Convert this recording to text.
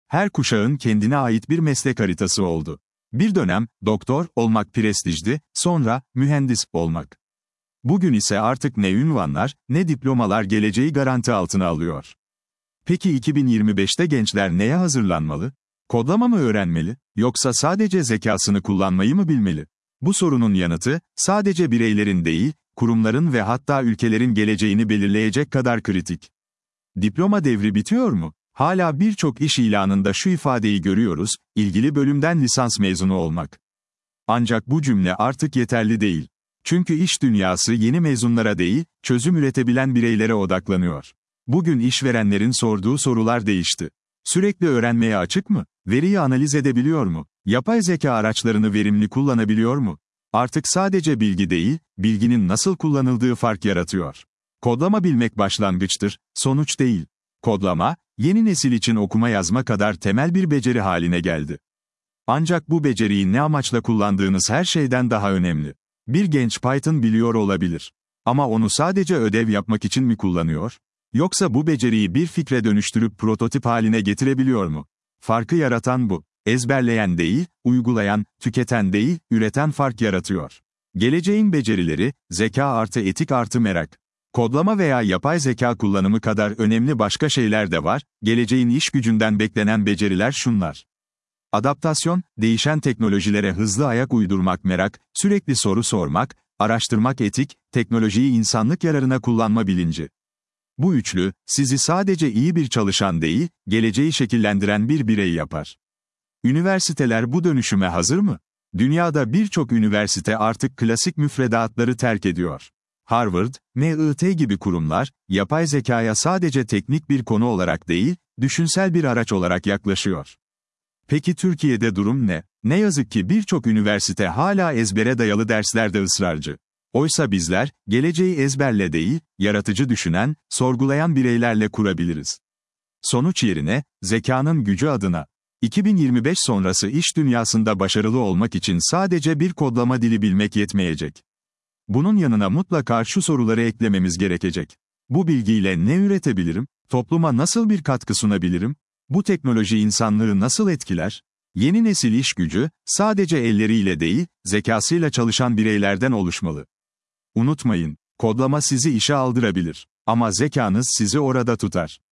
Her kuşağın kendine ait bir meslek haritası oldu. Bir dönem, doktor olmak prestijdi, sonra, mühendis olmak. Bugün ise artık ne ünvanlar, ne diplomalar geleceği garanti altına alıyor. Peki 2025'te gençler neye hazırlanmalı? Kodlama mı öğrenmeli, yoksa sadece zekasını kullanmayı mı bilmeli? Bu sorunun yanıtı, sadece bireylerin değil, kurumların ve hatta ülkelerin geleceğini belirleyecek kadar kritik. Diploma devri bitiyor mu? Hala birçok iş ilanında şu ifadeyi görüyoruz, ilgili bölümden lisans mezunu olmak. Ancak bu cümle artık yeterli değil. Çünkü iş dünyası yeni mezunlara değil, çözüm üretebilen bireylere odaklanıyor. Bugün işverenlerin sorduğu sorular değişti. Sürekli öğrenmeye açık mı? Veriyi analiz edebiliyor mu? Yapay zeka araçlarını verimli kullanabiliyor mu? Artık sadece bilgi değil, bilginin nasıl kullanıldığı fark yaratıyor. Kodlama bilmek başlangıçtır, sonuç değil. Kodlama, yeni nesil için okuma yazma kadar temel bir beceri haline geldi. Ancak bu beceriyi ne amaçla kullandığınız her şeyden daha önemli. Bir genç Python biliyor olabilir. Ama onu sadece ödev yapmak için mi kullanıyor? Yoksa bu beceriyi bir fikre dönüştürüp prototip haline getirebiliyor mu? Farkı yaratan bu. Ezberleyen değil, uygulayan, tüketen değil, üreten fark yaratıyor. Geleceğin becerileri, zeka artı etik artı merak. Kodlama veya yapay zeka kullanımı kadar önemli başka şeyler de var, geleceğin iş gücünden beklenen beceriler şunlar. Adaptasyon, değişen teknolojilere hızlı ayak uydurmak merak, sürekli soru sormak, araştırmak etik, teknolojiyi insanlık yararına kullanma bilinci. Bu üçlü, sizi sadece iyi bir çalışan değil, geleceği şekillendiren bir birey yapar. Üniversiteler bu dönüşüme hazır mı? Dünyada birçok üniversite artık klasik müfredatları terk ediyor. Harvard, MIT gibi kurumlar, yapay zekaya sadece teknik bir konu olarak değil, düşünsel bir araç olarak yaklaşıyor. Peki Türkiye'de durum ne? Ne yazık ki birçok üniversite hala ezbere dayalı derslerde ısrarcı. Oysa bizler, geleceği ezberle değil, yaratıcı düşünen, sorgulayan bireylerle kurabiliriz. Sonuç yerine, zekanın gücü adına. 2025 sonrası iş dünyasında başarılı olmak için sadece bir kodlama dili bilmek yetmeyecek. Bunun yanına mutlaka şu soruları eklememiz gerekecek. Bu bilgiyle ne üretebilirim? Topluma nasıl bir katkı sunabilirim? Bu teknoloji insanlığı nasıl etkiler? Yeni nesil iş gücü, sadece elleriyle değil, zekasıyla çalışan bireylerden oluşmalı. Unutmayın, kodlama sizi işe aldırabilir. Ama zekanız sizi orada tutar.